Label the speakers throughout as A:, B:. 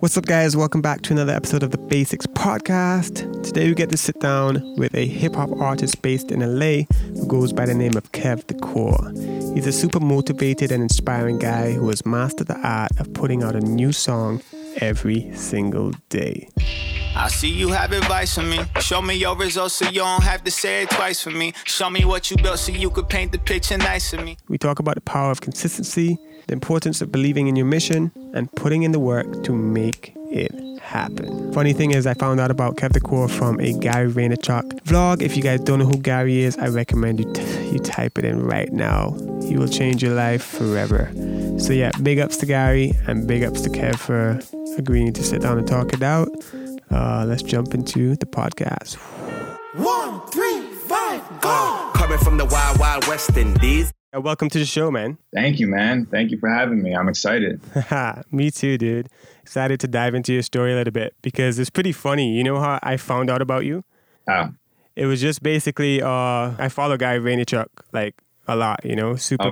A: What's up, guys? Welcome back to another episode of the Basics Podcast. Today we get to sit down with a hip-hop artist based in LA who goes by the name of Kev the Core. He's a super motivated and inspiring guy who has mastered the art of putting out a new song every single day.
B: I see you have advice for me. Show me your results so you don't have to say it twice for me. Show me what you built so you could paint the picture nice for me.
A: We talk about the power of consistency, the importance of believing in your mission, and putting in the work to make it happen. Funny thing is, I found out about Kev the Core from a Gary Vaynerchuk vlog. If you guys don't know who Gary is, I recommend you type it in right now. He will change your life forever. So yeah, big ups to Gary and big ups to Kev for agreeing to sit down and talk it out. Let's jump into the podcast.
C: 1, 3, 5, go!
D: Coming from the wild, wild West Indies.
A: Welcome to the show, man.
E: Thank you, man. Thank you for having me. I'm excited.
A: Me too, dude. Excited to dive into your story a little bit because it's pretty funny. You know how I found out about you?
E: How?
A: It was just basically, I follow Gary Vaynerchuk like a lot, you know, super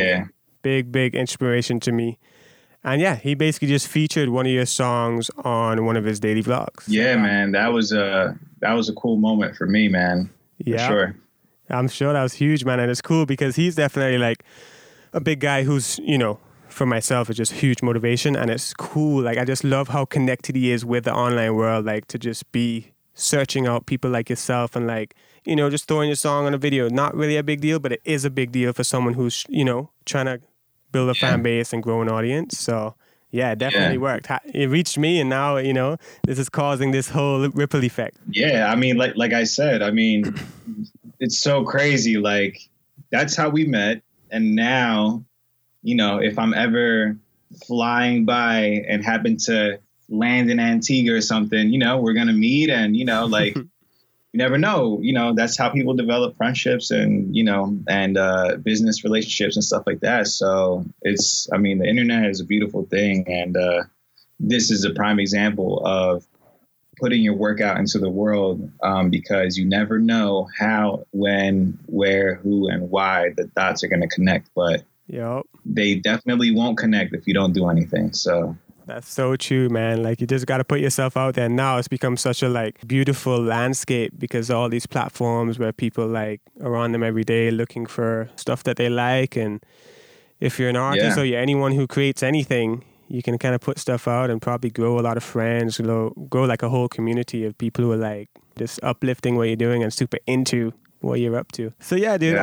A: big inspiration to me. And yeah, he basically just featured one of your songs on one of his daily vlogs.
E: Yeah, man. That was a cool moment for me, man.
A: Yeah.
E: For sure.
A: I'm sure that was huge, man. And it's cool because he's definitely like a big guy who's, you know, for myself, it's just huge motivation. And it's cool. Like, I just love how connected he is with the online world, like to just be searching out people like yourself and like, you know, just throwing your song on a video. Not really a big deal, but it is a big deal for someone who's, you know, trying to build a fan base and grow an audience. So yeah, it definitely worked. It reached me, and now, you know, this is causing this whole ripple effect.
E: Yeah, I mean, like I said, I mean, it's so crazy. Like, that's how we met. And now, you know, if I'm ever flying by and happen to land in Antigua or something, you know, we're going to meet and, you know, like, you never know, you know, that's how people develop friendships and, you know, and business relationships and stuff like that. So I mean, the internet is a beautiful thing. And this is a prime example of putting your work out into the world because you never know how, when, where, who, and why the dots are going to connect. But they definitely won't connect if you don't do anything. So
A: that's so true, man. Like, you just got to put yourself out there. Now it's become such a like beautiful landscape because all these platforms where people like are on them every day looking for stuff that they like. And if you're an artist or you're anyone who creates anything, you can kind of put stuff out and probably grow a lot of friends, grow like a whole community of people who are like just uplifting what you're doing and super into what you're up to. So yeah, dude,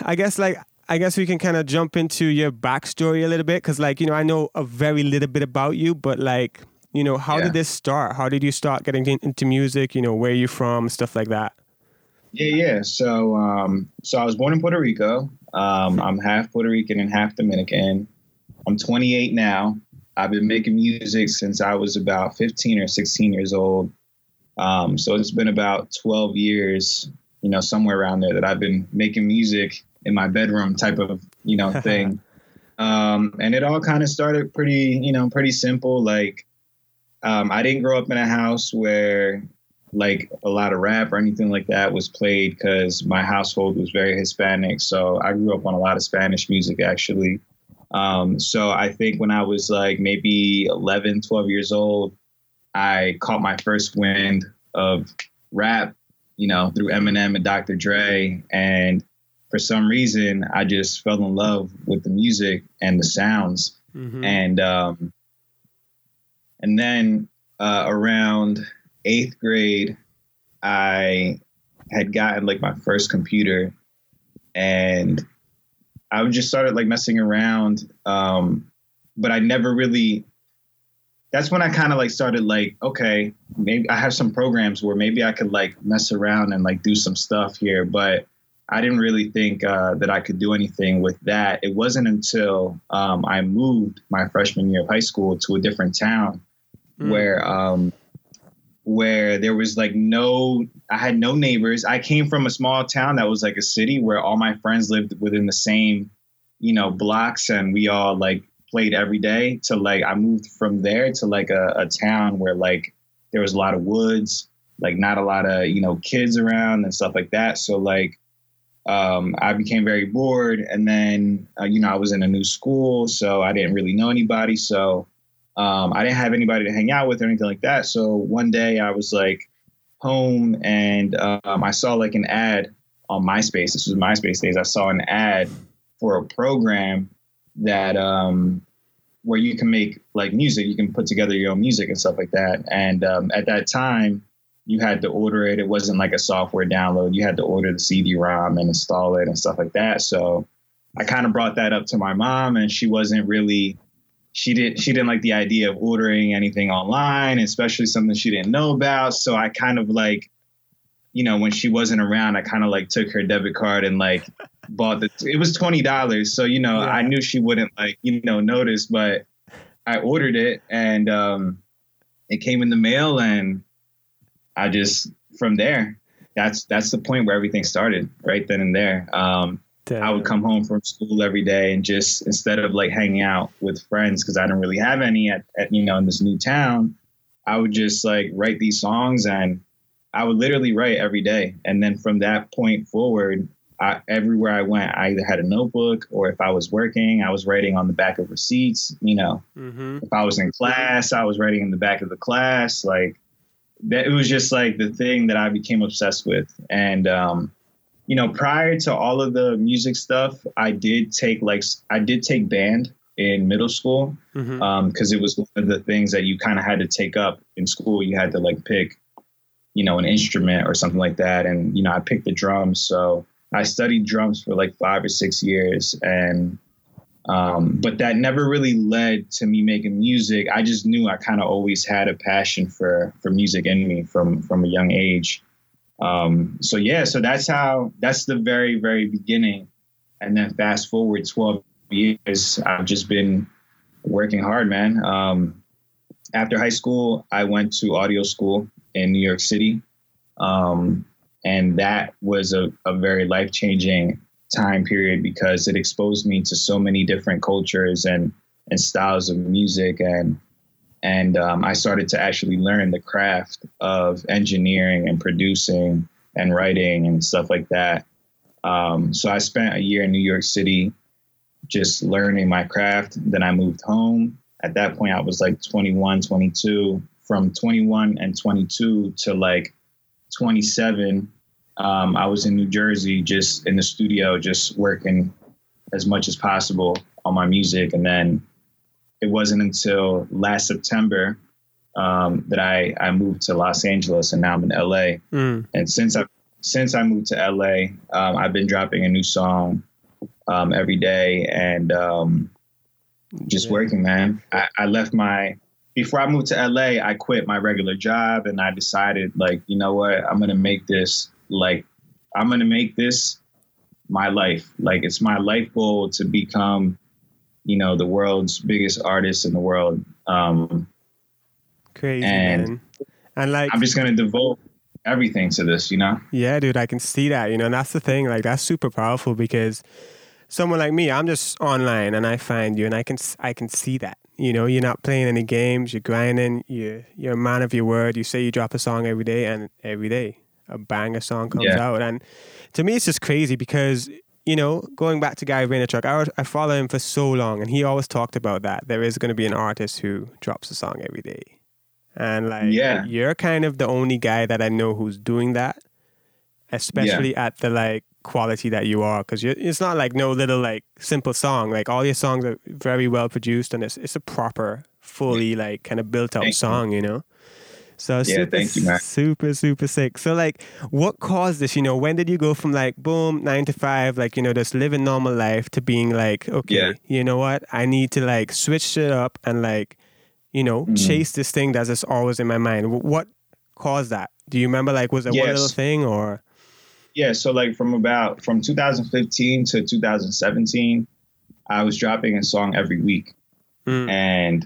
A: I guess we can kind of jump into your backstory a little bit because, like, you know, I know a very little bit about you, but like, you know, how did this start? How did you start getting into music? You know, where are you from? Stuff like that.
E: Yeah. So I was born in Puerto Rico. I'm half Puerto Rican and half Dominican. I'm 28 now. I've been making music since I was about 15 or 16 years old. So it's been about 12 years, you know, somewhere around there that I've been making music in my bedroom type of, you know, thing. And it all kind of started pretty simple. Like, I didn't grow up in a house where like a lot of rap or anything like that was played because my household was very Hispanic. So I grew up on a lot of Spanish music, actually. So I think when I was like maybe 11, 12 years old, I caught my first wind of rap, you know, through Eminem and Dr. Dre. And for some reason, I just fell in love with the music and the sounds. Mm-hmm. And then around 8th grade, I had gotten like my first computer and I just started like messing around. But I never really, that's when I kind of like started like, okay, maybe I have some programs where maybe I could like mess around and like do some stuff here. But I didn't really think that I could do anything with that. It wasn't until I moved my freshman year of high school to a different town where there was like I had no neighbors. I came from a small town that was like a city where all my friends lived within the same, you know, blocks, and we all like played every day. To like, I moved from there to like a town where like there was a lot of woods, like not a lot of, you know, kids around and stuff like that. So like, I became very bored, and then, you know, I was in a new school, so I didn't really know anybody. So I didn't have anybody to hang out with or anything like that. So one day I was like home and I saw like an ad on MySpace. This was MySpace days. I saw an ad for a program that where you can make like music. You can put together your own music and stuff like that. And at that time, you had to order it. It wasn't like a software download. You had to order the CD-ROM and install it and stuff like that. So I kind of brought that up to my mom, and she wasn't really, she didn't like the idea of ordering anything online, especially something she didn't know about. So I kind of like, you know, when she wasn't around, I kind of like took her debit card and like bought it was $20. So, you know, I knew she wouldn't like, you know, notice, but I ordered it and it came in the mail, and I just, from there, that's the point where everything started, right then and there. I would come home from school every day and just, instead of like hanging out with friends, because I didn't really have any at, you know, in this new town, I would just like write these songs, and I would literally write every day. And then from that point forward, everywhere I went, I either had a notebook, or if I was working, I was writing on the back of receipts. You know, if I was in class, I was writing in the back of the class. Like, that, it was just like the thing that I became obsessed with. And, you know, prior to all of the music stuff, I did take band in middle school, because it was one of the things that you kind of had to take up in school. You had to like pick, you know, an instrument or something like that. And, you know, I picked the drums. So I studied drums for like 5 or 6 years. And, but that never really led to me making music. I just knew I kind of always had a passion for music in me from a young age. So that's the very, very beginning. And then fast forward 12 years, I've just been working hard, man. After high school, I went to audio school in New York City. And that was a very life-changing time period, because it exposed me to so many different cultures and styles of music. And I started to actually learn the craft of engineering and producing and writing and stuff like that. So I spent a year in New York City just learning my craft. Then I moved home. At that point, I was like 21, 22. From 21 and 22 to like 27, I was in New Jersey, just in the studio, just working as much as possible on my music. And then it wasn't until last September that I moved to Los Angeles, and now I'm in LA. And since I moved to LA, I've been dropping a new song every day, and just working, man. I left before I moved to LA, I quit my regular job, and I decided, like, you know what, I'm going to make this my life. Like, it's my life goal to become, you know, the world's biggest artist in the world.
A: Crazy, man. And like,
E: I'm just going to devote everything to this, you know? Yeah,
A: dude, I can see that, you know, and that's the thing. Like, that's super powerful, because someone like me, I'm just online and I find you, and I can see that. You know, you're not playing any games, you're grinding, you're a man of your word. You say you drop a song every day, and every day a banger song comes out. And to me, it's just crazy, because, you know, going back to Gary Vaynerchuk, I follow him for so long, and he always talked about that. There is going to be an artist who drops a song every day. And like, you're kind of the only guy that I know who's doing that, especially at the like quality that you are, because it's not like no little like simple song. Like, all your songs are very well produced, and it's a proper, fully like kind of built out song, you know. So super sick. So like, what caused this? You know, when did you go from like boom 9 to 5, like, you know, just living normal life, to being like, okay, you know what, I need to like switch it up and like, you know, chase this thing that's just always in my mind. What caused that? Do you remember? Like, was it one little thing or?
E: Yeah, so like from 2015 to 2017, I was dropping a song every week. And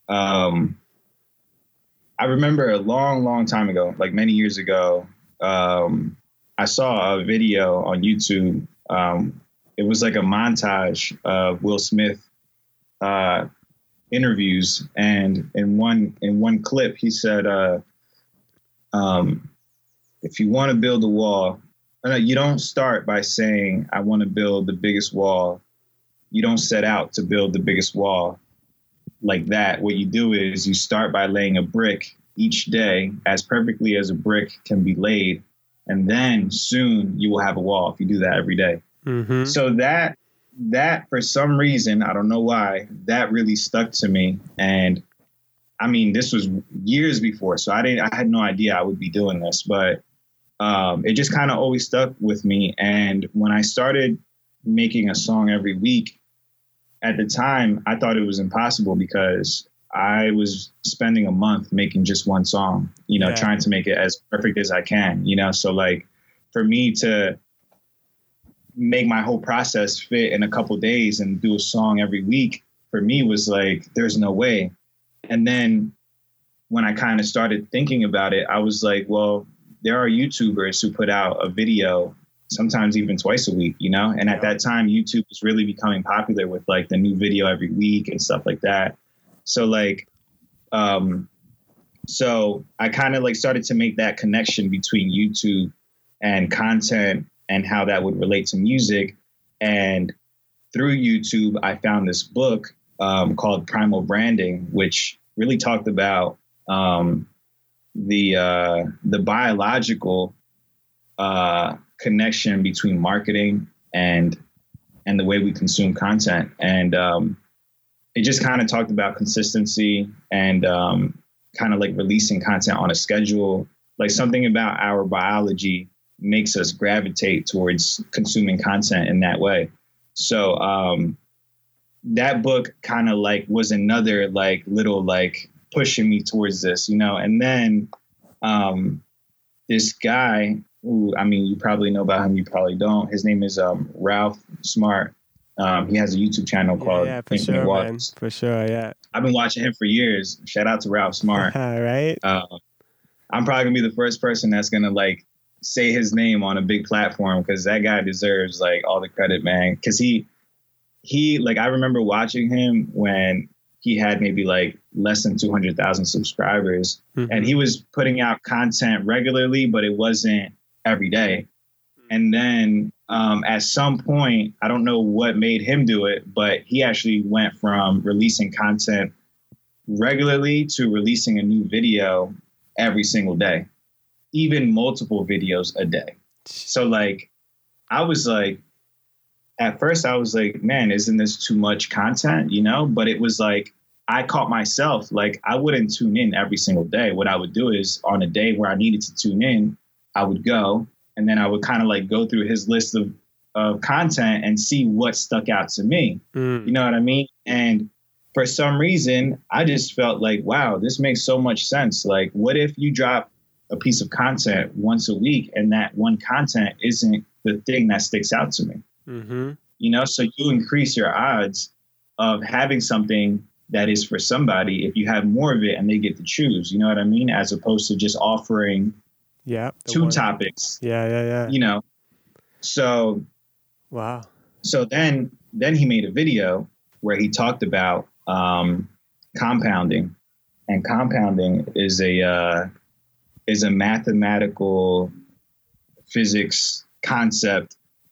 E: I remember a long time ago, like many years ago, I saw a video on YouTube. It was like a montage of Will Smith interviews. And in one clip, he said, if you want to build a wall, you don't start by saying, I want to build the biggest wall. You don't set out to build the biggest wall. like that, what you do is you start by laying a brick each day as perfectly as a brick can be laid. And then soon you will have a wall if you do that every day.
A: Mm-hmm.
E: So that for some reason, I don't know why, that really stuck to me. And I mean, this was years before, so I had no idea I would be doing this, but it just kind of always stuck with me. And when I started making a song every week, at the time, I thought it was impossible because I was spending a month making just one song, trying to make it as perfect as I can, So like for me to make my whole process fit in a couple of days and do a song every week, for me was like, there's no way. And then when I kind of started thinking about it, I was like, well, there are YouTubers who put out a video sometimes even twice a week, And at that time, YouTube was really becoming popular with like the new video every week and stuff like that. So like, so I kind of like started to make that connection between YouTube and content and how that would relate to music. And through YouTube, I found this book called Primal Branding, which really talked about the biological connection between marketing and the way we consume content. And it just kind of talked about consistency and kind of like releasing content on a schedule. Like something about our biology makes us gravitate towards consuming content in that way. So that book kind of like was another like little like pushing me towards this, And then this guy who, I mean, you probably know about him, you probably don't. His name is Ralph Smart. He has a YouTube channel called Infinite Waters.
A: For sure, yeah.
E: I've been watching him for years. Shout out to Ralph Smart.
A: Right.
E: I'm probably gonna be the first person that's gonna like say his name on a big platform because that guy deserves like all the credit, man. Because he like, I remember watching him when he had maybe like less than 200,000 subscribers, and he was putting out content regularly, but it wasn't every day. And then at some point, I don't know what made him do it, but he actually went from releasing content regularly to releasing a new video every single day, even multiple videos a day. So like, I was like, at first I was like, man, isn't this too much content, But it was like, I caught myself, like I wouldn't tune in every single day. What I would do is on a day where I needed to tune in, I would go and then I would kind of like go through his list of content and see what stuck out to me. You know what I mean? And for some reason, I just felt like, wow, this makes so much sense. Like, what if you drop a piece of content once a week and that one content isn't the thing that sticks out to me? So you increase your odds of having something that is for somebody if you have more of it and they get to choose, you know what I mean? As opposed to just offering two topics.
A: Yeah.
E: So,
A: wow.
E: So then he made a video where he talked about compounding, and compounding is a mathematical physics concept,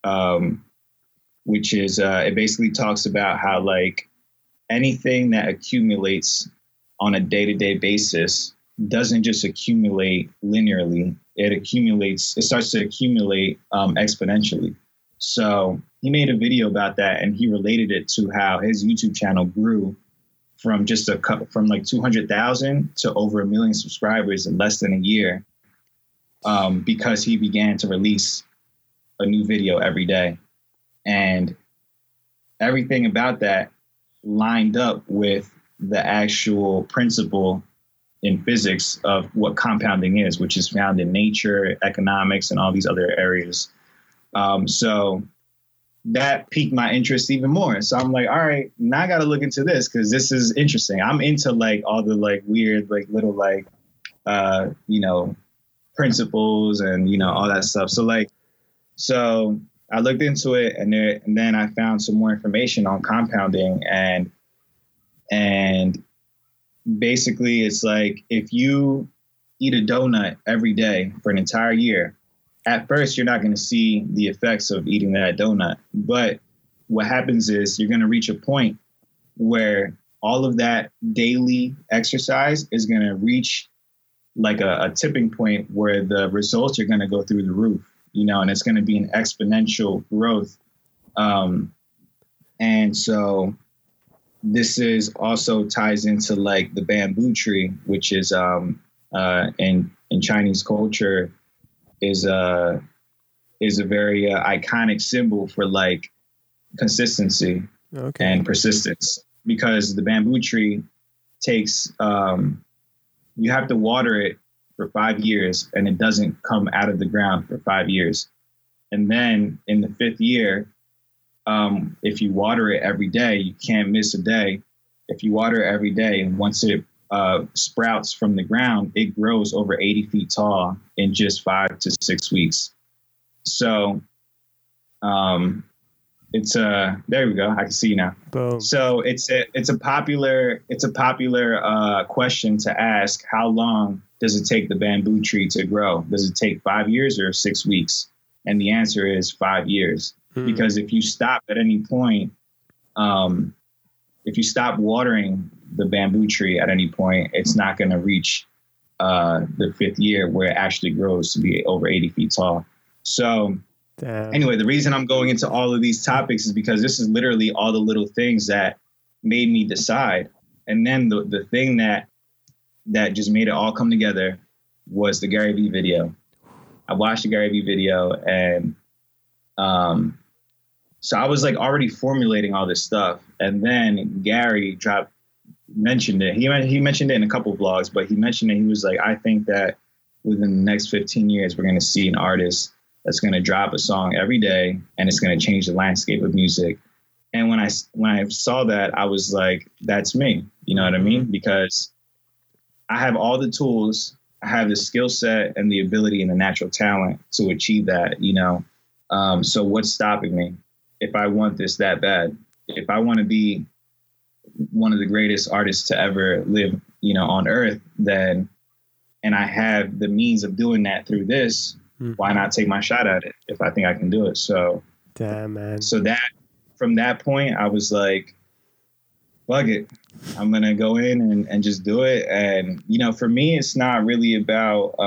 E: which is it basically talks about how like anything that accumulates on a day-to-day basis doesn't just accumulate linearly. It starts to accumulate exponentially. So he made a video about that, and he related it to how his YouTube channel grew from from like 200,000 to over 1 million subscribers in less than a year, because he began to release a new video every day. And everything about that lined up with the actual principle in physics of what compounding is, which is found in nature, economics, and all these other areas. So that piqued my interest even more. So I'm like, all right, now I got to look into this because this is interesting. I'm into like all the like weird, like little like, principles and, all that stuff. So I looked into it and then I found some more information on compounding and basically it's like if you eat a donut every day for an entire year, at first you're not going to see the effects of eating that donut. But what happens is you're going to reach a point where all of that daily exercise is going to reach like a tipping point where the results are going to go through the roof, and it's going to be an exponential growth. And so this is also ties into like the bamboo tree, which is in Chinese culture is a very iconic symbol for like consistency and persistence, because the bamboo tree takes you have to water it for 5 years and it doesn't come out of the ground for 5 years. And then in the 5th year, if you water it every day, you can't miss a day. If you water it every day, and once it sprouts from the ground, it grows over 80 feet tall in just 5 to 6 weeks. So it's there we go. I can see you now.
A: Boom.
E: So it's a popular question to ask. How long does it take the bamboo tree to grow? Does it take 5 years or 6 weeks? And the answer is 5 years. Because if you stop at any point, if you stop watering the bamboo tree at any point, it's not going to reach the 5th year where it actually grows to be over 80 feet tall. So anyway, the reason I'm going into all of these topics is because this is literally all the little things that made me decide. And then the thing that just made it all come together was the Gary Vee video. I watched the Gary Vee video, and so I was like already formulating all this stuff. And then Gary mentioned it. He mentioned it in a couple of vlogs, but he mentioned it. He was like, I think that within the next 15 years, we're going to see an artist that's going to drop a song every day, and it's going to change the landscape of music. And when I saw that, I was like, that's me. You know what I mean? Because I have all the tools, I have the skill set and the ability and the natural talent to achieve that, So what's stopping me? If I want this that bad, if I want to be one of the greatest artists to ever live, on earth, then, and I have the means of doing that through this, why not take my shot at it if I think I can do it? So,
A: damn, man.
E: So that, from that point, I was like, fuck it. I'm going to go in and just do it. And, for me, it's not really about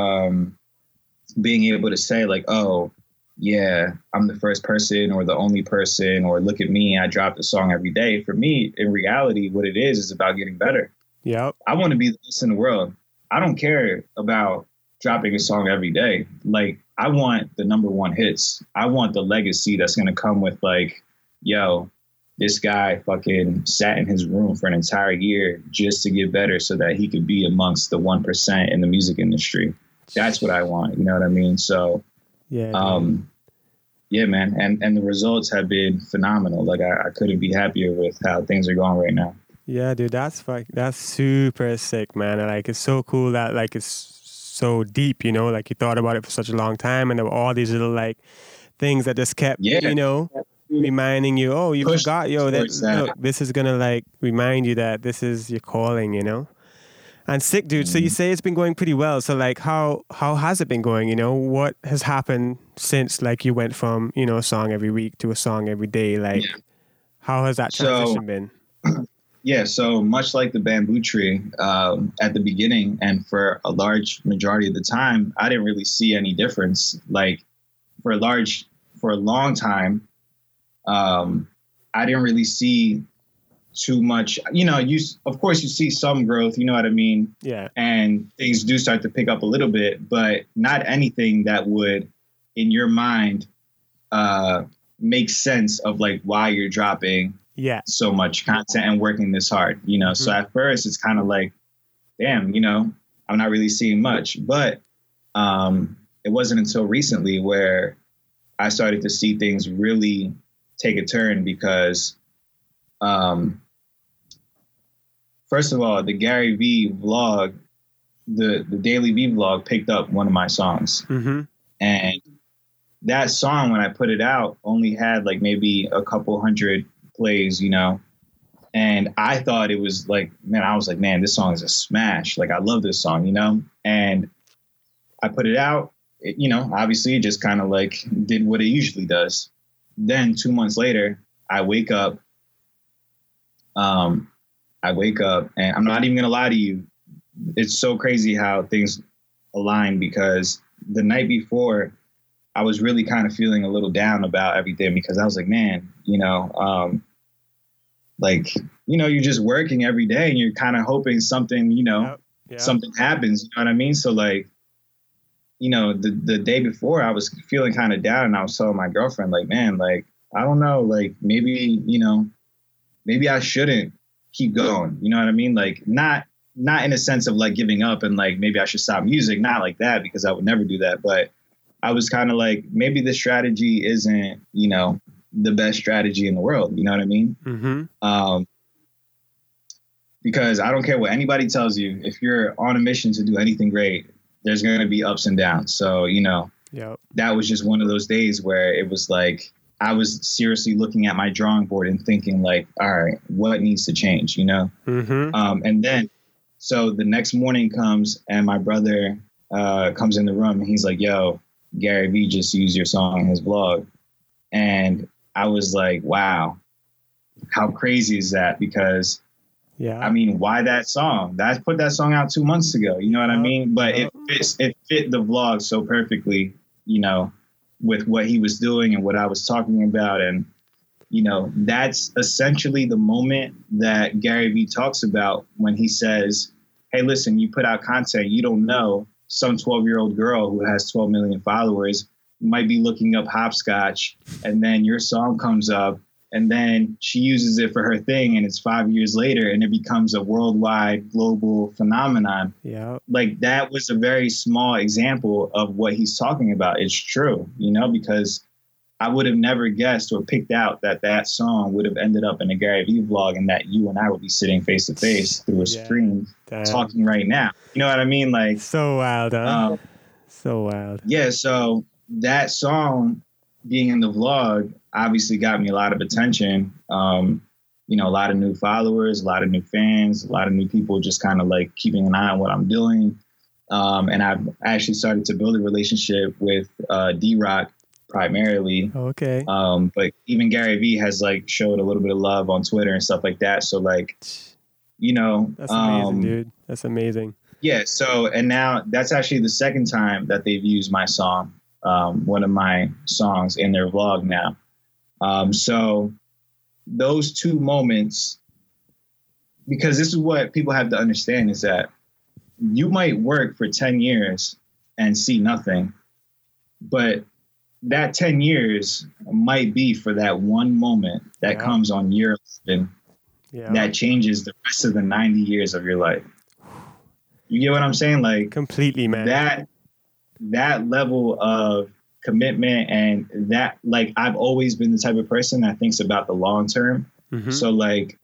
E: being able to say like, oh, yeah, I'm the first person or the only person, or look at me, I dropped a song every day. For me, in reality, what it is about getting better.
A: Yep.
E: I want to be the best in the world. I don't care about dropping a song every day. Like, I want the #1 hits. I want the legacy that's going to come with like, yo, this guy fucking sat in his room for an entire year just to get better so that he could be amongst the 1% in the music industry. That's what I want. You know what I mean? So, yeah, man. And the results have been phenomenal. Like, I couldn't be happier with how things are going right now.
A: Yeah, dude, that's super sick, man. And like, it's so cool that like it's so deep, like you thought about it for such a long time, and there were all these little like things that just kept, reminding you, oh, you forgot, look, this is gonna like remind you that this is your calling, And sick, dude. So you say it's been going pretty well. So like, how has it been going? What has happened since like you went from a song every week to a song every day? Like, how has that transition been?
E: Yeah, so much like the bamboo tree at the beginning, and for a large majority of the time, I didn't really see any difference. Like for a long time, I didn't really see too much. Of course you see some growth, you know what I mean?
A: Yeah.
E: And things do start to pick up a little bit, but not anything that would, in your mind, make sense of like why you're dropping so much content and working this hard, So at first it's kind of like, damn, I'm not really seeing much. But it wasn't until recently where I started to see things really take a turn because, first of all, the Gary Vee vlog, the Daily Vee vlog picked up one of my songs. Mm-hmm. And that song, when I put it out, only had like maybe a couple hundred plays, and I thought it was like, man, this song is a smash. Like, I love this song, and I put it out, obviously it just kind of like did what it usually does. Then 2 months later, I wake up, I wake up, and I'm not even gonna lie to you. It's so crazy how things align, because the night before I was really kind of feeling a little down about everything, because I was like, man, you're just working every day and you're kind of hoping something, something happens, you know what I mean? So like, the day before I was feeling kind of down, and I was telling my girlfriend, like, man, like, I don't know, like maybe I shouldn't keep going. You know what I mean? Like not in a sense of like giving up and like, maybe I should stop music, not like that, because I would never do that. But I was kind of like, maybe this strategy isn't, the best strategy in the world. You know what I mean? Mm-hmm. Because I don't care what anybody tells you, if you're on a mission to do anything great, there's going to be ups and downs. So, that was just one of those days where it was like, I was seriously looking at my drawing board and thinking like, all right, what needs to change, Mm-hmm. And then, so the next morning comes and my brother comes in the room and he's like, yo, Gary Vee just used your song in his vlog. And I was like, wow, how crazy is that? Because I mean, why that song? I put that song out 2 months ago. You know what I mean? But it fit the vlog so perfectly, with what he was doing and what I was talking about. And, that's essentially the moment that Gary Vee talks about when he says, hey, listen, you put out content, you don't know, some 12-year-old girl who has 12 million followers might be looking up hopscotch, and then your song comes up, and then she uses it for her thing, and it's 5 years later, and it becomes a worldwide global phenomenon. Yeah, like that was a very small example of what he's talking about. It's true, because I would have never guessed or picked out that song would have ended up in a Gary Vee vlog, and that you and I would be sitting face to face through a screen talking right now. You know what I mean? Like,
A: so wild, huh? So wild.
E: Yeah. So that song being in the vlog obviously got me a lot of attention. A lot of new followers, a lot of new fans, a lot of new people just kind of like keeping an eye on what I'm doing. And I've actually started to build a relationship with D-Rock primarily.
A: Okay.
E: But even Gary Vee has like showed a little bit of love on Twitter and stuff like that. So like,
A: that's amazing, dude. That's amazing.
E: Yeah. So, and now that's actually the second time that they've used my song, one of my songs in their vlog now. So those two moments, because this is what people have to understand, is that you might work for 10 years and see nothing, but that 10 years might be for that one moment that comes on year 11 that changes the rest of the 90 years of your life. You get what I'm saying? Like,
A: completely, man.
E: That level of commitment, and that, like, I've always been the type of person that thinks about the long term. Mm-hmm. So like,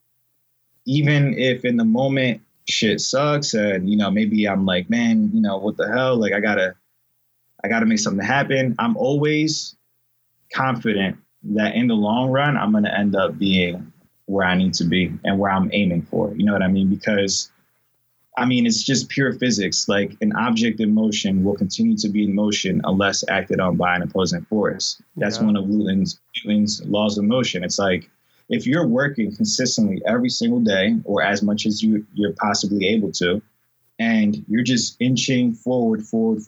E: even if in the moment shit sucks and, maybe I'm like, man, what the hell? Like, I gotta make something happen. I'm always confident that in the long run, I'm going to end up being where I need to be and where I'm aiming for. You know what I mean? Because it's just pure physics. Like, an object in motion will continue to be in motion unless acted on by an opposing force. That's one of Newton's laws of motion. It's like, if you're working consistently every single day, or as much as you're possibly able to, and you're just inching forward,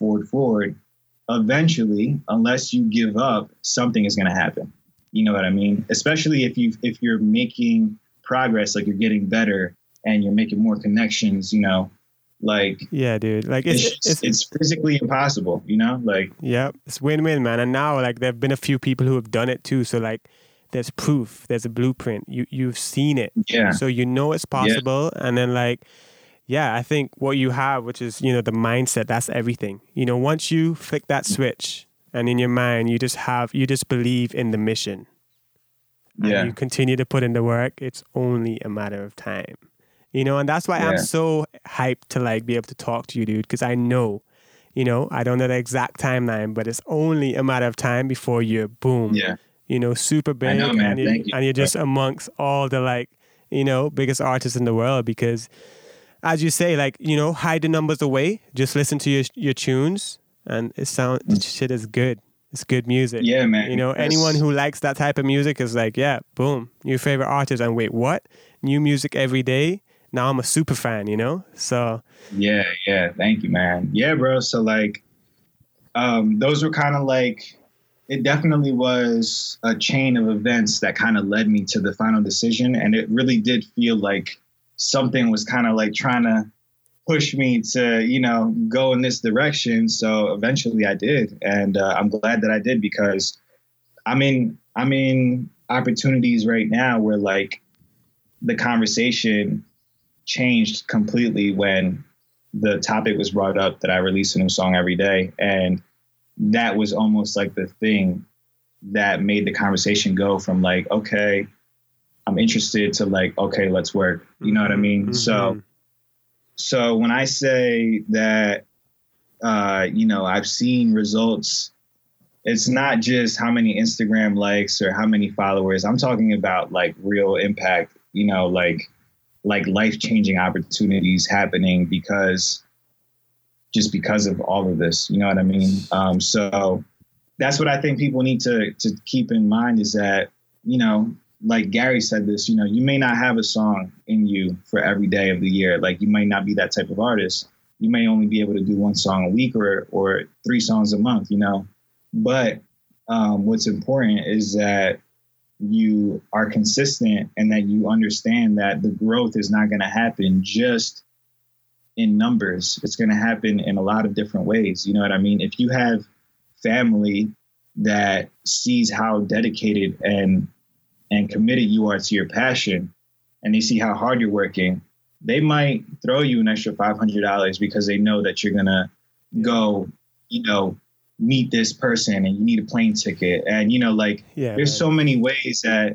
E: eventually, unless you give up, something is going to happen. You know what I mean? Especially if you're making progress, like you're getting better and you're making more connections, like,
A: yeah, dude, like
E: it's physically impossible, like,
A: yeah, it's win-win, man. And now, like, there've been a few people who have done it too. So like, there's proof, there's a blueprint, you've seen it.
E: Yeah.
A: So it's possible. Yeah. And then like, yeah, I think what you have, which is, the mindset, that's everything. Once you flick that switch and in your mind, you just believe in the mission.
E: Yeah.
A: And you continue to put in the work. It's only a matter of time. And that's why I'm so hyped to like be able to talk to you, dude, because I know, I don't know the exact timeline, but it's only a matter of time before you're boom.
E: Yeah.
A: Super big.
E: I know, man.
A: And you're just amongst all the like, biggest artists in the world, because as you say, like, hide the numbers away. Just listen to your tunes, and shit is good. It's good music.
E: Yeah, man.
A: Anyone who likes that type of music is like, yeah, boom, your favorite artist. And wait, what? new music every day, now I'm a super fan, you know? So
E: yeah. Thank you, man. Yeah, bro. So like, those were kind of like, it definitely was a chain of events that kind of led me to the final decision. And it really did feel like something was kind of like trying to push me to, you know, go in this direction. So eventually I did. And I'm glad that I did, because I'm in opportunities right now where like the conversation changed completely when the topic was brought up that I release a new song every day. And that was almost like the thing that made the conversation go from like, okay, I'm interested, to like, okay, let's work. You know what I mean?
A: Mm-hmm.
E: So when I say that, you know, I've seen results, it's not just how many Instagram likes or how many followers. I'm talking about like real impact, you know, like life-changing opportunities happening because of all of this, you know what I mean? So that's what I think people need to keep in mind, is that, you know, like Gary said this, you know, you may not have a song in you for every day of the year. Like you might not be that type of artist. You may only be able to do one song a week or 3 songs a month, you know, but what's important is that you are consistent and that you understand that the growth is not going to happen just in numbers. It's going to happen in a lot of different ways. You know what I mean? If you have family that sees how dedicated and committed you are to your passion, and they see how hard you're working, they might throw you an extra $500 because they know that you're going to go, you know, meet this person and you need a plane ticket. And, you know, like there's so many ways that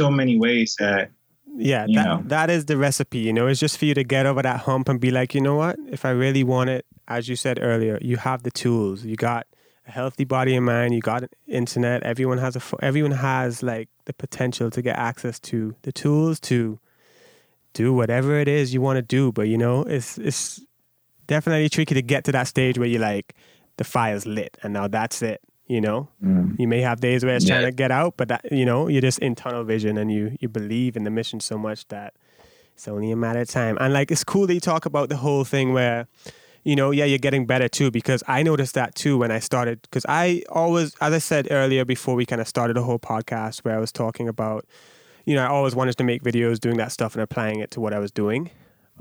A: that is the recipe, you know. It's just for you to get over that hump and be like, you know what, if I really want it, as you said earlier, you have the tools. You got a healthy body and mind. You got internet. Everyone has like the potential to get access to the tools to do whatever it is you want to do. But, you know, it's definitely tricky to get to that stage where you're like, the fire's lit and now that's it. You know, you may have days where it's trying to get out, but that, you know, you're just in tunnel vision and you believe in the mission so much that it's only a matter of time. And like, it's cool that you talk about the whole thing where, you know, you're getting better too, because I noticed that too when I started, because I always, as I said earlier before we kind of started the whole podcast, where I was talking about, you know, I always wanted to make videos doing that stuff and applying it to what I was doing.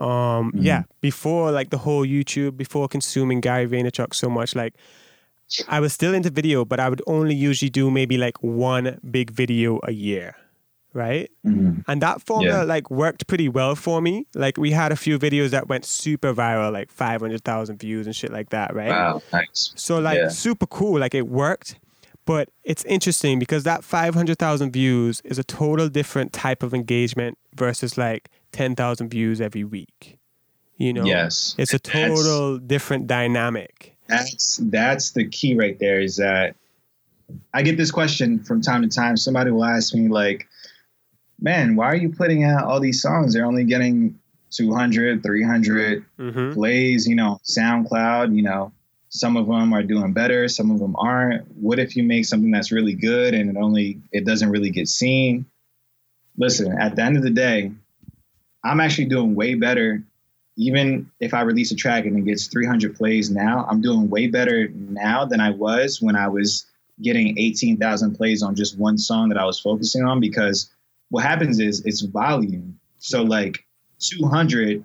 A: Before like the whole YouTube, before consuming Gary Vaynerchuk so much, like I was still into video, but I would only usually do maybe like one big video a year, right? And that formula like worked pretty well for me. Like we had a few videos that went super viral, like 500,000 views and shit like that, right?
E: Wow, nice.
A: So like super cool, like it worked. But it's interesting because that 500,000 views is a total different type of engagement versus like 10,000 views every week. You know, it's a total different dynamic.
E: That's the key right there, is that I get this question from time to time. Somebody will ask me like, man, why are you putting out all these songs? They're only getting 200, 300 plays, you know, SoundCloud, you know, some of them are doing better. Some of them aren't. What if you make something that's really good and it doesn't really get seen? Listen, at the end of the day, I'm actually doing way better. Even if I release a track and it gets 300 plays now, I'm doing way better now than I was when I was getting 18,000 plays on just one song that I was focusing on, because what happens is it's volume. So like 200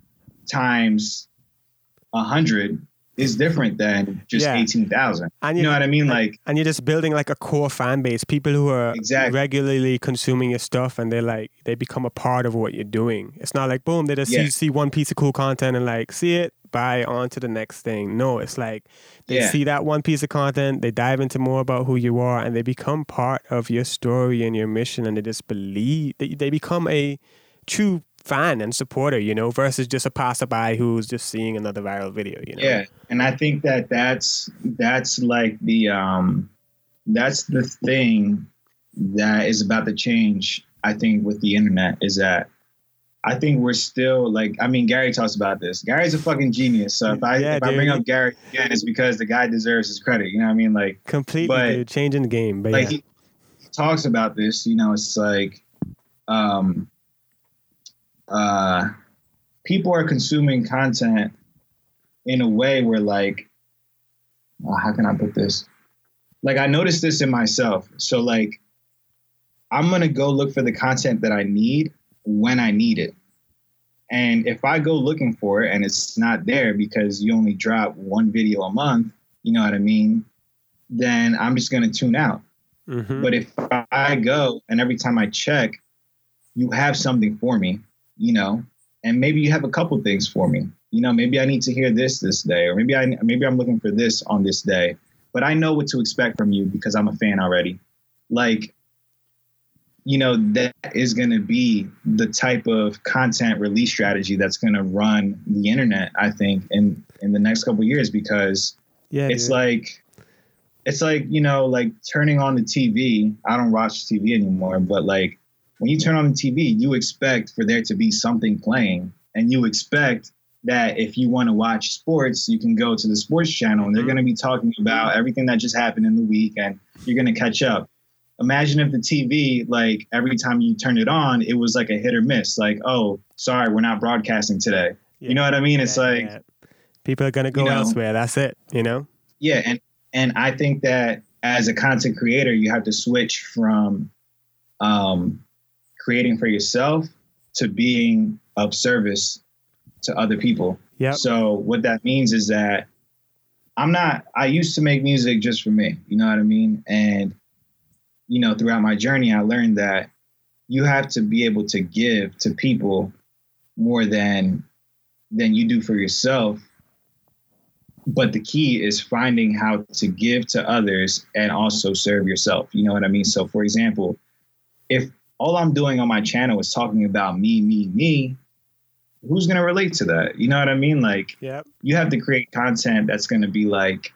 E: times 100 is different than just 18,000. You know what I mean? Like,
A: and you're just building like a core fan base, people who are regularly consuming your stuff, and they become a part of what you're doing. It's not like, boom, they just see one piece of cool content and like, see it, buy, on to the next thing. No, it's like they see that one piece of content, they dive into more about who you are, and they become part of your story and your mission, and they just believe, they become a true fan and supporter, you know, versus just a passerby who's just seeing another viral video, you know?
E: Yeah. And I think that's like that's the thing that is about to change, I think, with the internet, is that I think we're still like, I mean, Gary talks about this. Gary's a fucking genius. So if I bring up Gary again, it's because the guy deserves his credit. You know what I mean? Like,
A: completely, dude, changing the game. But
E: like he talks about this, you know, it's like, people are consuming content in a way where like, how can I put this? Like, I noticed this in myself. So like, I'm going to go look for the content that I need when I need it. And if I go looking for it and it's not there because you only drop one video a month, you know what I mean? Then I'm just going to tune out. Mm-hmm. But if I go and every time I check, you have something for me, you know, and maybe you have a couple things for me, you know, maybe I need to hear this day, or maybe I'm looking for this on this day, but I know what to expect from you because I'm a fan already. Like, you know, that is going to be the type of content release strategy that's going to run the internet, I think, in the next couple of years, because it's like, you know, like turning on the TV. I don't watch TV anymore, but like when you turn on the TV, you expect for there to be something playing, and you expect that if you want to watch sports, you can go to the sports channel and they're going to be talking about everything that just happened in the week and you're going to catch up. Imagine if the TV, like every time you turn it on, it was like a hit or miss. Like, oh, sorry, we're not broadcasting today. Yeah. You know what I mean? It's like
A: people are going to go elsewhere. That's it, you know?
E: Yeah. And I think that as a content creator, you have to switch from creating for yourself to being of service to other people.
A: Yeah.
E: So what that means is that I used to make music just for me. You know what I mean? And you know, throughout my journey, I learned that you have to be able to give to people more than you do for yourself. But the key is finding how to give to others and also serve yourself. You know what I mean? So, for example, if all I'm doing on my channel is talking about me, who's going to relate to that? You know what I mean? Like, you have to create content that's going to be like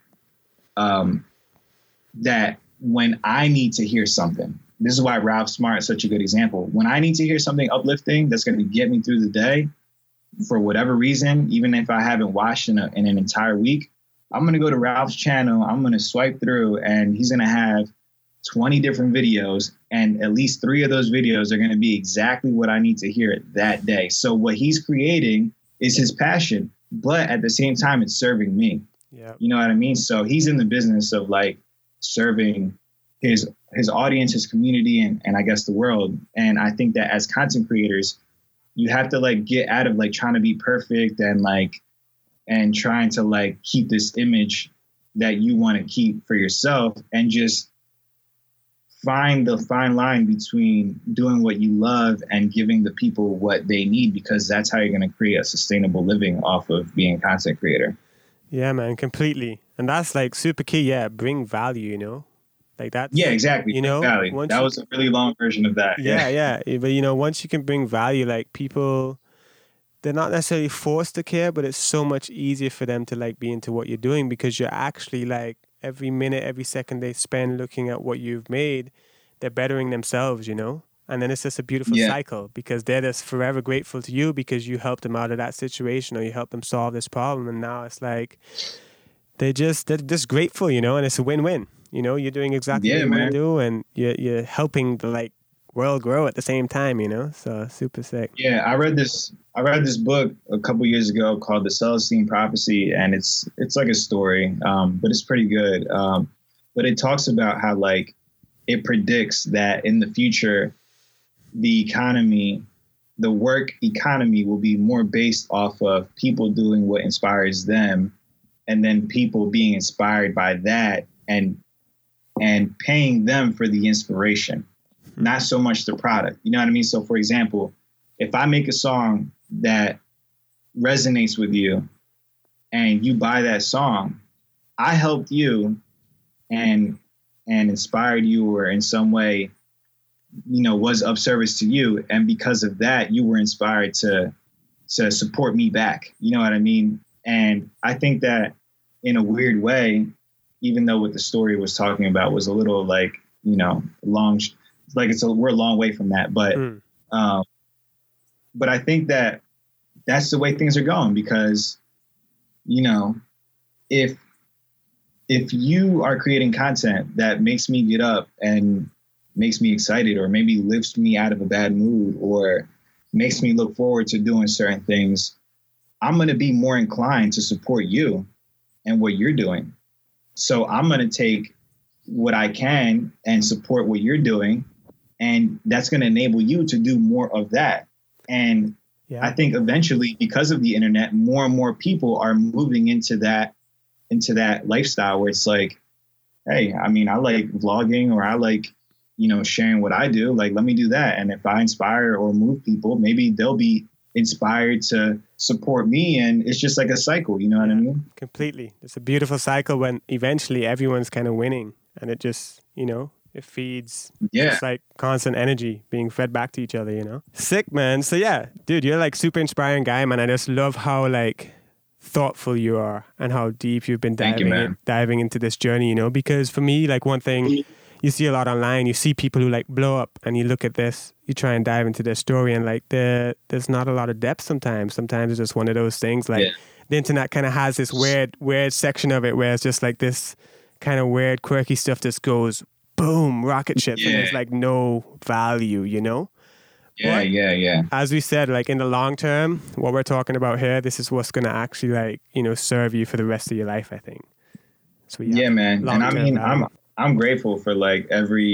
E: that. When I need to hear something, this is why Ralph Smart is such a good example. When I need to hear something uplifting that's going to get me through the day, for whatever reason, even if I haven't watched in an entire week, I'm going to go to Ralph's channel. I'm going to swipe through and he's going to have 20 different videos. And at least 3 of those videos are going to be exactly what I need to hear that day. So what he's creating is his passion, but at the same time, it's serving me.
A: Yeah.
E: You know what I mean? So he's in the business of like serving his audience, his community, and I guess the world. And I think that as content creators, you have to like get out of like trying to be perfect and trying to like keep this image that you want to keep for yourself, and just find the fine line between doing what you love and giving the people what they need, because that's how you're going to create a sustainable living off of being a content creator.
A: Yeah, man, completely. And that's like super key. Yeah, bring value, you know, like that.
E: Yeah, exactly.
A: You know,
E: that was a really long version of that.
A: Yeah. But, you know, once you can bring value, like people, they're not necessarily forced to care, but it's so much easier for them to like be into what you're doing, because you're actually like every minute, every second they spend looking at what you've made, they're bettering themselves, you know. And then it's just a beautiful cycle, because they're just forever grateful to you because you helped them out of that situation, or you helped them solve this problem. And now it's like they're just grateful, you know, and it's a win-win. You know, you're doing exactly what you want to do, and you're helping the like world grow at the same time, you know. So super sick.
E: Yeah, I read this book a couple years ago called The Celestine Prophecy, and it's like a story, but it's pretty good. But it talks about how like it predicts that in the future, the economy, the work economy will be more based off of people doing what inspires them, and then people being inspired by that and paying them for the inspiration, not so much the product. You know what I mean? So for example, if I make a song that resonates with you and you buy that song, I helped you and inspired you, or in some way, you know, was of service to you. And because of that, you were inspired to support me back. You know what I mean? And I think that in a weird way, even though what the story was talking about was a little like, you know, long, like we're a long way from that. But I think that that's the way things are going, because, you know, if you are creating content that makes me get up and makes me excited, or maybe lifts me out of a bad mood, or makes me look forward to doing certain things, I'm going to be more inclined to support you and what you're doing. So I'm going to take what I can and support what you're doing. And that's going to enable you to do more of that. And I think eventually, because of the internet, more and more people are moving into that lifestyle where it's like, hey, I mean, I like vlogging, or I like, sharing what I do. Like, let me do that. And if I inspire or move people, maybe they'll be inspired to support me. And it's just like a cycle, you know what I mean?
A: Completely. It's a beautiful cycle when eventually everyone's kind of winning, and it just, it feeds just like constant energy being fed back to each other, Sick, man. So yeah, dude, you're like super inspiring guy, man. I just love how like thoughtful you are and how deep you've been diving into this journey, because for me, like one thing you see a lot online, you see people who like blow up, and you look at this, you try and dive into their story, and like there's not a lot of depth sometimes. Sometimes it's just one of those things like the internet kind of has this weird section of it where it's just like this kind of weird, quirky stuff just goes boom, rocket ships, and there's like no value,
E: Yeah.
A: As we said, like in the long term, what we're talking about here, this is what's going to actually like, serve you for the rest of your life, I think. So
E: man. And I mean, I'm grateful for like every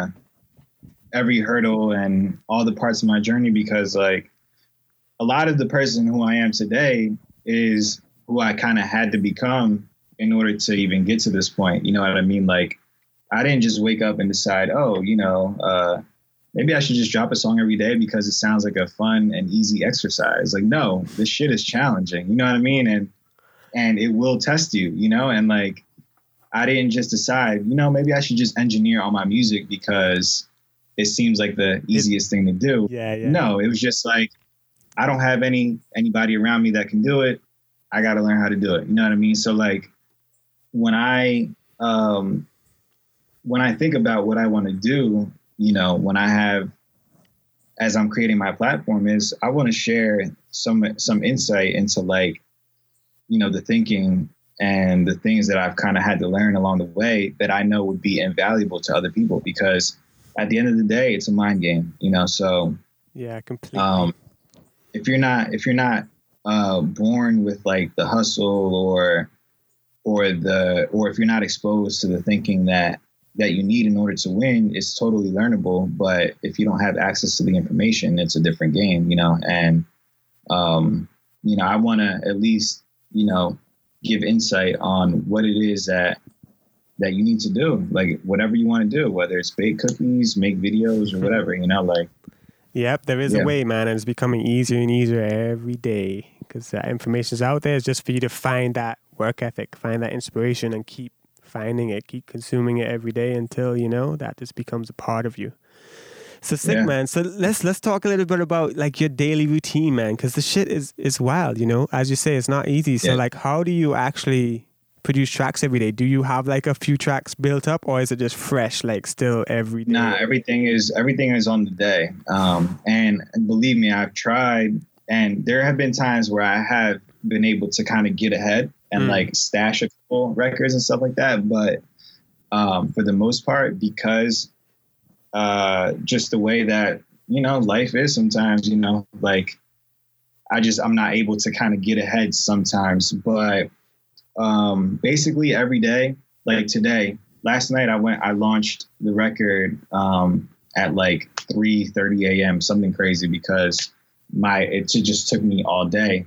E: hurdle and all the parts of my journey, because like a lot of the person who I am today is who I kind of had to become in order to even get to this point. You know what I mean? Like, I didn't just wake up and decide, maybe I should just drop a song every day because it sounds like a fun and easy exercise. Like, no, this shit is challenging. You know what I mean? And it will test you, and like, I didn't just decide, maybe I should just engineer all my music because it seems like the easiest thing to do.
A: Yeah.
E: No, it was just like, I don't have anybody around me that can do it. I got to learn how to do it. You know what I mean? So like, when I think about what I want to do, as I'm creating my platform, is I want to share some insight into like, the thinking and the things that I've kind of had to learn along the way that I know would be invaluable to other people, because at the end of the day, it's a mind game, so
A: yeah, completely.
E: If you're not born with like the hustle or if you're not exposed to the thinking that you need in order to win, it's totally learnable. But if you don't have access to the information, it's a different game, and, I want to at least, give insight on what it is that you need to do, like whatever you want to do, whether it's bake cookies, make videos, or whatever, like.
A: Yep, there is a way, man, and it's becoming easier and easier every day because that information is out there. It's just for you to find that work ethic, find that inspiration, and keep finding it, keep consuming it every day until, that just becomes a part of you. So sick, man. So let's talk a little bit about like your daily routine, man, because the shit is wild, As you say, it's not easy. So like, how do you actually produce tracks every day? Do you have like a few tracks built up, or is it just fresh, like still every day?
E: Nah, everything is on the day. And believe me, I've tried, and there have been times where I have been able to kind of get ahead and like stash a couple records and stuff like that. But for the most part, because just the way that, life is sometimes, like I'm not able to kind of get ahead sometimes. But basically every day, like today, last night I launched the record at like 3:30 a.m., something crazy, because it just took me all day.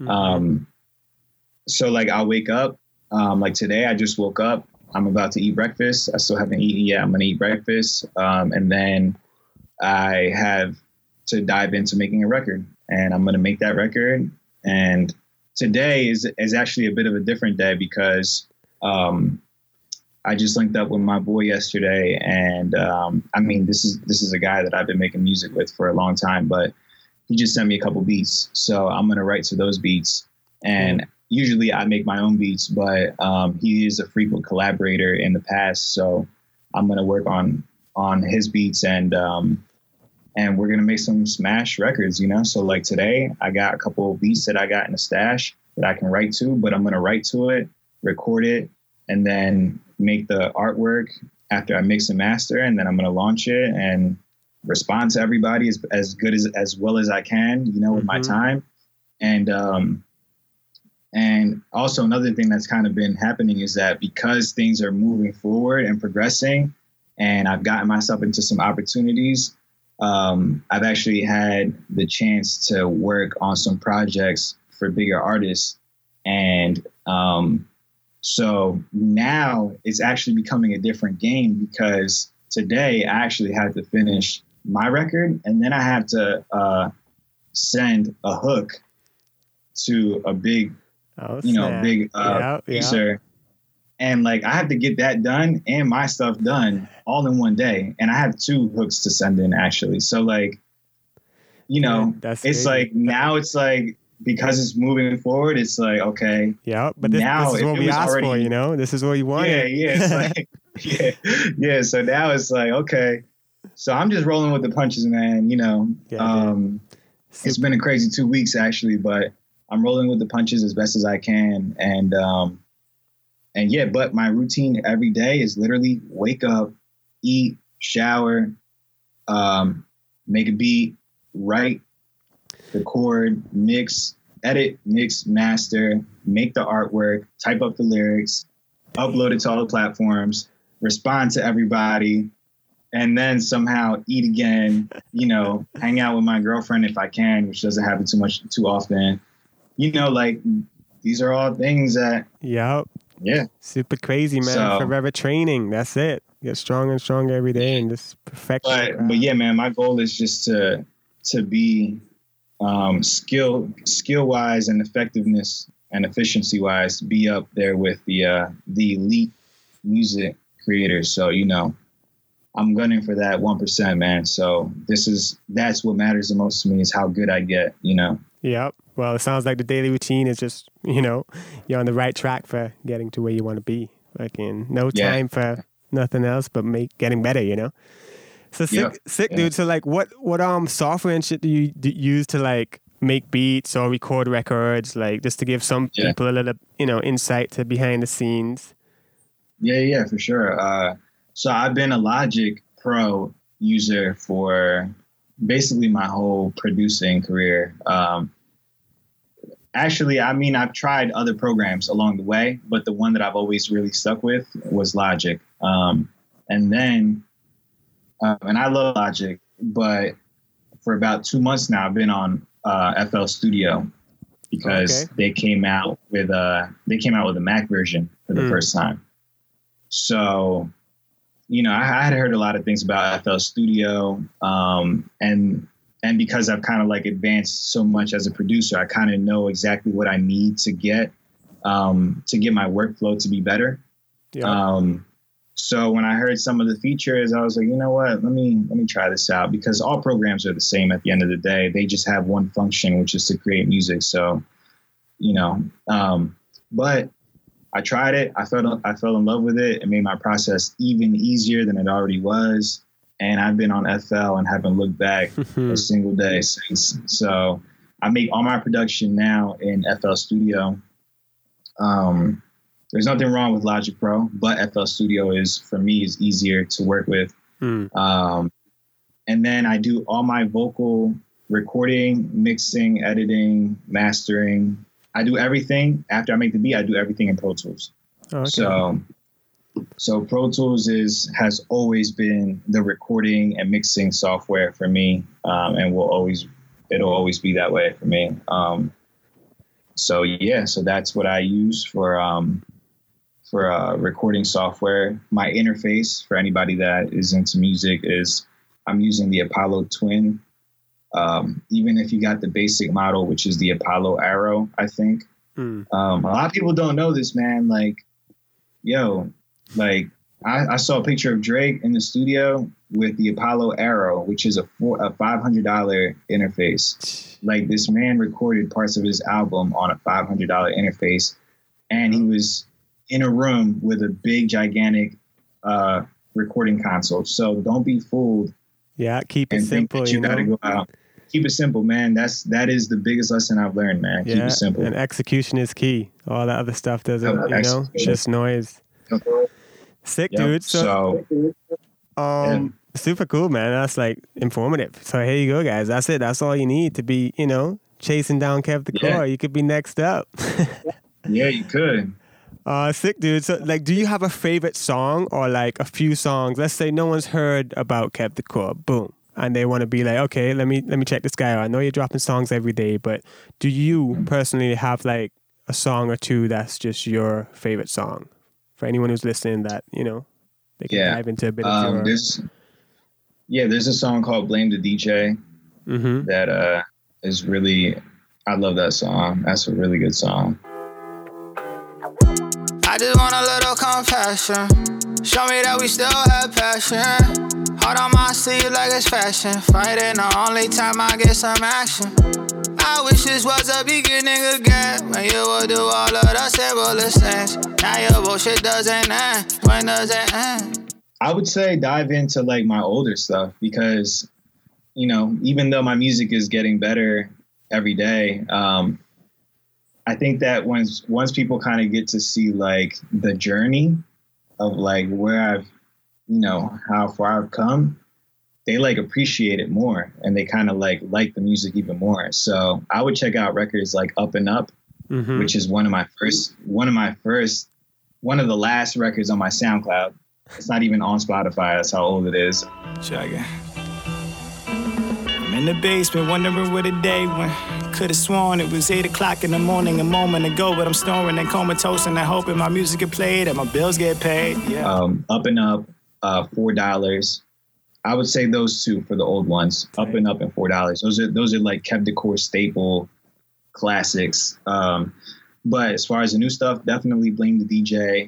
E: So like I'll wake up, like today I just woke up, I'm about to eat breakfast. I still haven't eaten yet. I'm going to eat breakfast. And then I have to dive into making a record, and I'm going to make that record. And today is actually a bit of a different day because I just linked up with my boy yesterday. And this is a guy that I've been making music with for a long time, but he just sent me a couple beats. So I'm going to write to those beats. And usually I make my own beats, but he is a frequent collaborator in the past. So I'm going to work on his beats, and we're going to make some smash records, So like today I got a couple of beats that I got in the stash that I can write to, but I'm going to write to it, record it, and then make the artwork after I mix and master. And then I'm going to launch it, and respond to everybody as good as well as I can, you know, with my time. And also another thing that's kind of been happening is that because things are moving forward and progressing, and I've gotten myself into some opportunities, I've actually had the chance to work on some projects for bigger artists. And so now it's actually becoming a different game, because today I actually had to finish my record, and then I have to send a hook to a big, producer. And like, I have to get that done and my stuff done all in one day. And I have 2 hooks to send in, actually. So like, you know, it's crazy. Like, now it's like, because it's moving forward, it's like, okay.
A: Yeah, but this is what we asked for, you know? This is what you wanted.
E: Yeah, it's like, yeah. So now it's like, okay. So I'm just rolling with the punches, man, you know. Yeah, it's been a crazy 2 weeks, actually, but I'm rolling with the punches as best as I can. And yeah, but my routine every day is literally wake up, eat, shower, make a beat, write, record, mix, edit, mix, master, make the artwork, type up the lyrics, upload it to all the platforms, respond to everybody, and then somehow eat again, you know, hang out with my girlfriend if I can, which doesn't happen too often. You know, like, these are all things that...
A: Yep.
E: Yeah.
A: Super crazy, man. So, forever training. That's it. Get stronger and stronger every day and just perfect.
E: But yeah, man, my goal is just to be skill wise and effectiveness and efficiency wise, be up there with the elite music creators. So, you know, I'm gunning for that 1%, man. So that's what matters the most to me, is how good I get, you know?
A: Yep. Well, it sounds like the daily routine is just, you know, you're on the right track for getting to where you want to be. Like, in no time for nothing else but getting better, you know? So sick, dude. So like, what software and shit do you use to like make beats or record records? Like, just to give some people a little, you know, insight to behind the scenes.
E: Yeah, for sure. So I've been a Logic Pro user for basically my whole producing career. Actually, I mean, I've tried other programs along the way, but the one that I've always really stuck with was Logic. And I love Logic, but for about 2 months now, I've been on FL Studio, because they came out with a Mac version for the first time. So, you know, I had heard a lot of things about FL Studio, and because I've kind of like advanced so much as a producer, I kind of know exactly what I need to get my workflow to be better. Yeah. So when I heard some of the features, I was like, you know what, let me try this out, because all programs are the same at the end of the day. They just have one function, which is to create music. So, you know, but I tried it. I fell in love with it. It made my process even easier than it already was. And I've been on FL and haven't looked back a single day since. So I make all my production now in FL Studio. There's nothing wrong with Logic Pro, but FL Studio for me is easier to work with. And then I do all my vocal recording, mixing, editing, mastering. I do everything. After I make the beat, I do everything in Pro Tools. Okay. So Pro Tools has always been the recording and mixing software for me, and it'll always be that way for me. So that's what I use for recording software. My interface, for anybody that is into music, is I'm using the Apollo Twin. Even if you got the basic model, which is the Apollo Arrow, I think. A lot of people don't know this, man. Like, I saw a picture of Drake in the studio with the Apollo Arrow, which is a $500 interface. Like, this man recorded parts of his album on a $500 interface, and he was in a room with a big, gigantic recording console. So don't be fooled.
A: Yeah, keep it simple.
E: You gotta go out. Keep it simple, man. That is the biggest lesson I've learned, man. Keep it simple.
A: And execution is key. All that other stuff doesn't, just noise. Sick, dude. So Super cool, man. That's like informative. So here you go, guys. That's it. That's all you need to be, chasing down Kev the Core.
E: Yeah.
A: You could be next up.
E: Yeah, you could.
A: Sick, dude. So, like, do you have a favorite song or like a few songs? Let's say no one's heard about Kev the Core. Boom. And they want to be like, okay, let me check this guy out. I know you're dropping songs every day, but do you personally have like a song or two that's just your favorite song? For anyone who's listening that, they can dive into a bit of your...
E: There's a song called Blame the DJ that is really, I love that song. That's a really good song.
B: I just want a little confession. Show me that we still have passion. Heart on my sleeve like it's fashion. Fighting the only time I get some action. I wish this was a beginning again, when you would do all of the simplest things. Now your bullshit doesn't end. When does it end?
E: I would say dive into like my older stuff because, even though my music is getting better every day, I think that once people kind of get to see like the journey of like where I've, how far I've come, they like appreciate it more and they kind of like the music even more. So I would check out records like Up and Up, which is one of the last records on my SoundCloud. It's not even on Spotify. That's how old it is.
B: Check it. I'm in the basement wondering where the day went. Could've sworn it was 8 o'clock in the morning a moment ago, but I'm snoring and comatose and I hoping my music get played and my bills get paid. Yeah.
E: Up and Up, $4. I would say those two for the old ones. Up and Up and $4. Those are like Kev the Core staple classics. But as far as the new stuff, definitely Blame the DJ.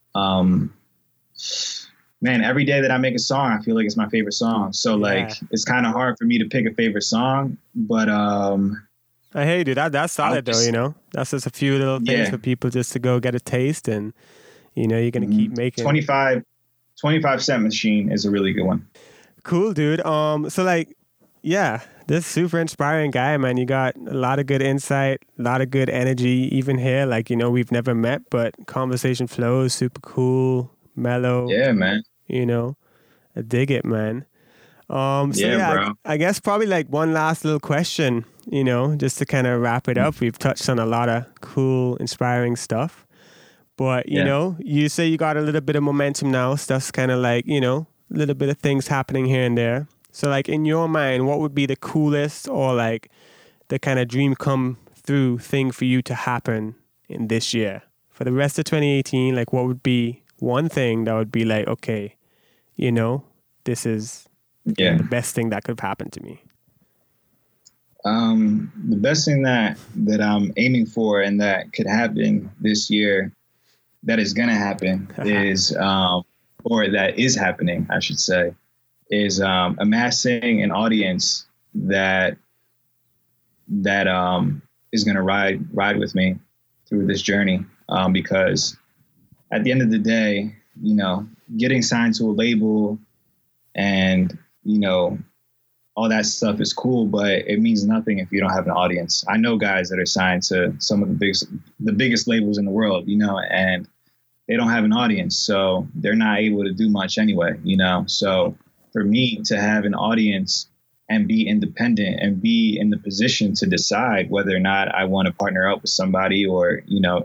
E: Man, every day that I make a song, I feel like it's my favorite song. So like, it's kind of hard for me to pick a favorite song, but
A: hey, dude, that's solid though. That's just a few little things for people just to go get a taste, and you're gonna keep making.
E: 25 Cent Machine is a really good one.
A: Cool, dude. So like, this super inspiring guy, man. You got a lot of good insight, a lot of good energy. Even here, like we've never met, but conversation flows super cool, mellow.
E: Yeah, man.
A: I dig it, man. Bro. I guess probably like one last little question, just to kind of wrap it up. We've touched on a lot of cool, inspiring stuff. But, you say you got a little bit of momentum now. Stuff's kind of like, a little bit of things happening here and there. So like in your mind, what would be the coolest or like the kind of dream come through thing for you to happen in this year? For the rest of 2018, like what would be one thing that would be like, okay, this is the best thing that could happen to me?
E: The best thing that I'm aiming for and that could happen this year, that is going to happen is, or that is happening, I should say, is amassing an audience that is going to ride with me through this journey. Because at the end of the day, getting signed to a label and, all that stuff is cool, but it means nothing if you don't have an audience. I know guys that are signed to some of the biggest labels in the world, and they don't have an audience. So they're not able to do much anyway, So for me to have an audience and be independent and be in the position to decide whether or not I want to partner up with somebody or,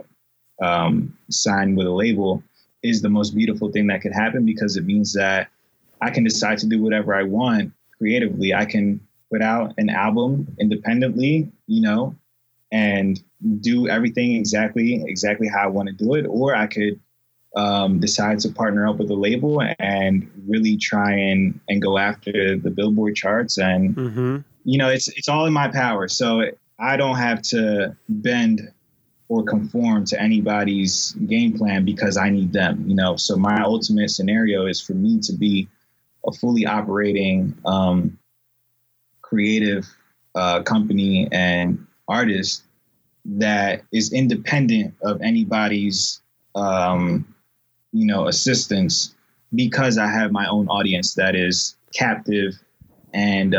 E: sign with a label is the most beautiful thing that could happen, because it means that I can decide to do whatever I want creatively. I can put out an album independently, and do everything exactly how I want to do it. Or I could decide to partner up with a label and really try and go after the Billboard charts. And, it's all in my power. So I don't have to bend or conform to anybody's game plan because I need them, So my ultimate scenario is for me to be a fully operating creative company and artist that is independent of anybody's, assistance, because I have my own audience that is captive and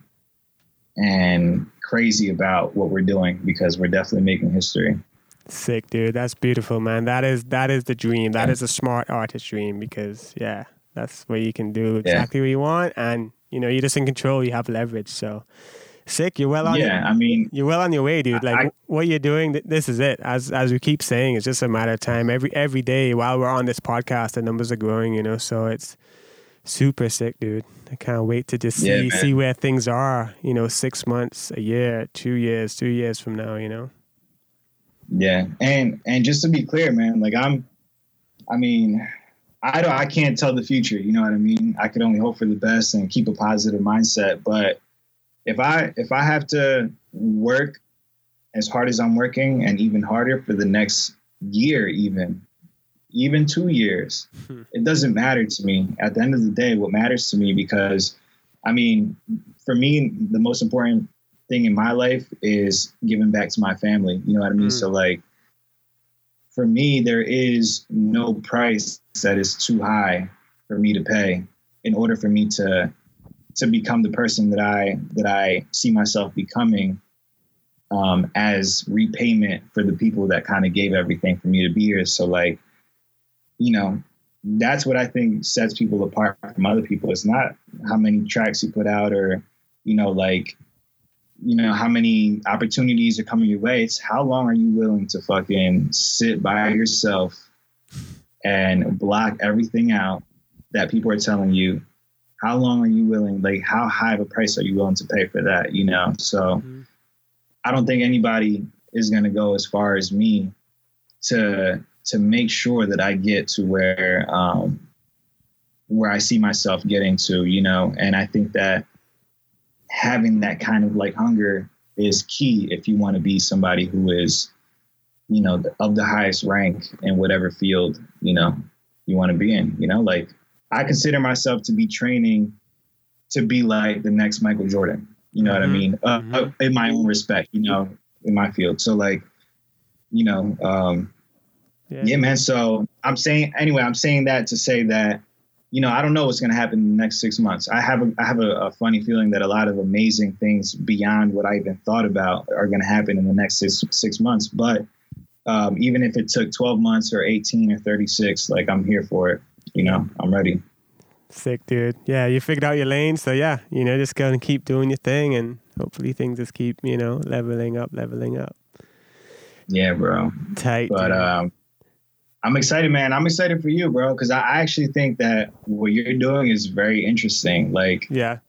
E: crazy about what we're doing, because we're definitely making history.
A: Sick, dude. That's beautiful, man. That is the dream. That is a smart artist dream, because That's where you can do exactly what you want, and you're just in control. You have leverage. So sick. You're well on. You're well on your way, dude. Like what you're doing, this is it. As we keep saying, it's just a matter of time. Every day while we're on this podcast, the numbers are growing. So it's super sick, dude. I can't wait to just see where things are. 6 months, a year, 2 years, 3 years from now.
E: Yeah, and just to be clear, man, like I can't tell the future. You know what I mean? I could only hope for the best and keep a positive mindset. But if I have to work as hard as I'm working and even harder for the next year, even 2 years, it doesn't matter to me. At the end of the day, what matters to me, because for me, the most important thing in my life is giving back to my family. You know what I mean? So like, for me, there is no price that is too high for me to pay in order for me to become the person that I see myself becoming, as repayment for the people that kind of gave everything for me to be here. So like, that's what I think sets people apart from other people. It's not how many tracks you put out or, how many opportunities are coming your way. It's how long are you willing to fucking sit by yourself and block everything out that people are telling you? How long are you willing, like how high of a price are you willing to pay for that? So I don't think anybody is going to go as far as me to make sure that I get to where I see myself getting to, and I think that having that kind of like hunger is key if you want to be somebody who is, of the highest rank in whatever field, you want to be in, like I consider myself to be training to be like the next Michael Jordan, what I mean? In my own respect, in my field. So like, yeah, man. So I'm saying that to say that, I don't know what's going to happen in the next 6 months. I have a funny feeling that a lot of amazing things beyond what I even thought about are going to happen in the next six months. But even if it took 12 months or 18 or 36, like I'm here for it. I'm ready.
A: Sick, dude. Yeah, you figured out your lane. So yeah, just go and keep doing your thing, and hopefully things just keep, leveling up.
E: Yeah, bro.
A: Tight.
E: But I'm excited, man. I'm excited for you, bro, because I actually think that what you're doing is very interesting. Like,
A: yeah,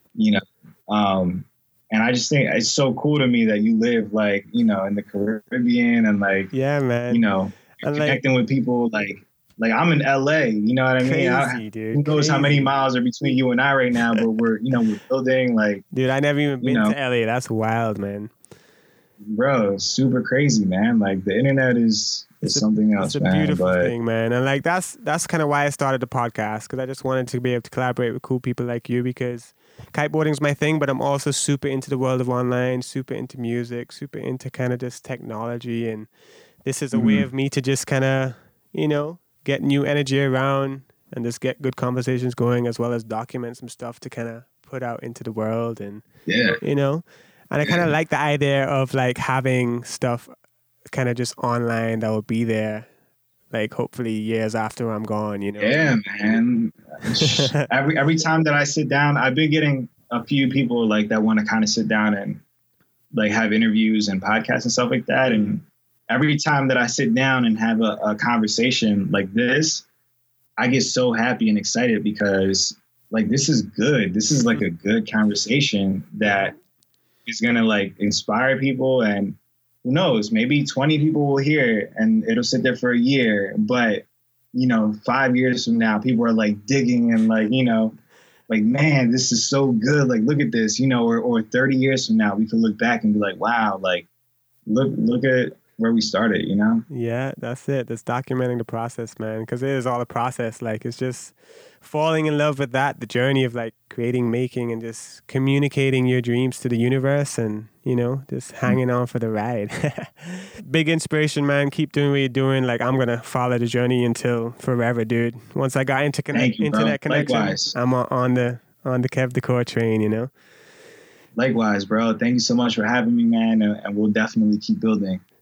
E: and I just think it's so cool to me that you live like, in the Caribbean and like,
A: yeah, man,
E: connecting with people like I'm in LA, you know what I mean?
A: Crazy, dude.
E: Who knows how many miles are between you and I right now, but we're building like.
A: Dude, I never even been to LA. That's wild, man.
E: Bro, it's super crazy, man. Like the internet is something else, man.
A: It's a beautiful thing, man. And like that's kind of why I started the podcast, because I just wanted to be able to collaborate with cool people like you, because kiteboarding's my thing, but I'm also super into the world of online, super into music, super into kind of just technology, and this is a way of me to just kind of, get new energy around and just get good conversations going, as well as document some stuff to kind of put out into the world. And, and I kind of like the idea of like having stuff kind of just online that will be there, like hopefully years after I'm gone,
E: Yeah, man. every time that I sit down, I've been getting a few people like that want to kind of sit down and like have interviews and podcasts and stuff like that. And every time that I sit down and have a conversation like this, I get so happy and excited, because like, this is good. This is like a good conversation that is going to like inspire people, and who knows, maybe 20 people will hear it and it'll sit there for a year. But, 5 years from now, people are like digging and like, like, man, this is so good. Like, look at this, or 30 years from now, we can look back and be like, wow, like, look at where we started,
A: Yeah, that's it. That's documenting the process, man, because it is all a process. Like, it's just falling in love with that, the journey of like creating, making, and just communicating your dreams to the universe, and just hanging on for the ride. Big inspiration, man. Keep doing what you're doing. Like, I'm gonna follow the journey until forever, dude. Once I got internet connection,
E: Likewise.
A: I'm on the Kev Decor train.
E: Likewise, bro. Thank you so much for having me, man, and we'll definitely keep building.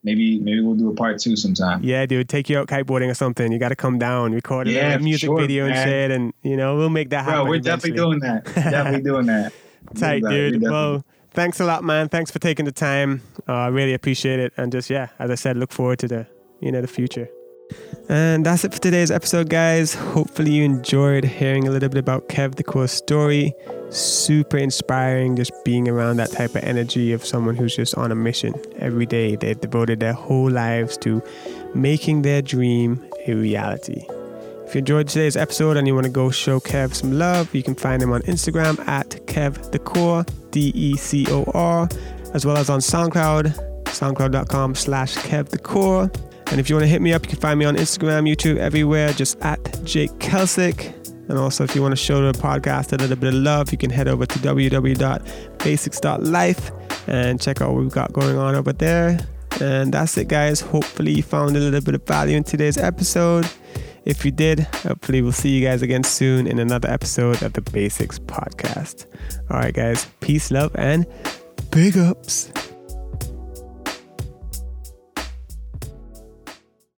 E: maybe we'll do a part 2 sometime.
A: Yeah, dude, take you out kiteboarding or something. You got to come down, record a music video and shit, and we'll make that happen.
E: Bro, we're definitely doing that. Definitely doing that.
A: Tight, dude. Well, thanks a lot, man. Thanks for taking the time. I really appreciate it. And just, as I said, look forward to the future. And that's it for today's episode, guys. Hopefully you enjoyed hearing a little bit about Kev the Core's story. Super inspiring, just being around that type of energy of someone who's just on a mission every day. They've devoted their whole lives to making their dream a reality. If you enjoyed today's episode and you want to go show Kev some love, you can find him on Instagram at Kev the Core, DECOR, as well as on SoundCloud, soundcloud.com/Kev the Core. And if you want to hit me up, you can find me on Instagram, YouTube, everywhere, just at Jake Kelsick. And also, if you want to show the podcast a little bit of love, you can head over to www.basics.life and check out what we've got going on over there. And that's it, guys. Hopefully you found a little bit of value in today's episode. If you did, hopefully we'll see you guys again soon in another episode of the Basics Podcast. All right, guys. Peace, love, and big ups.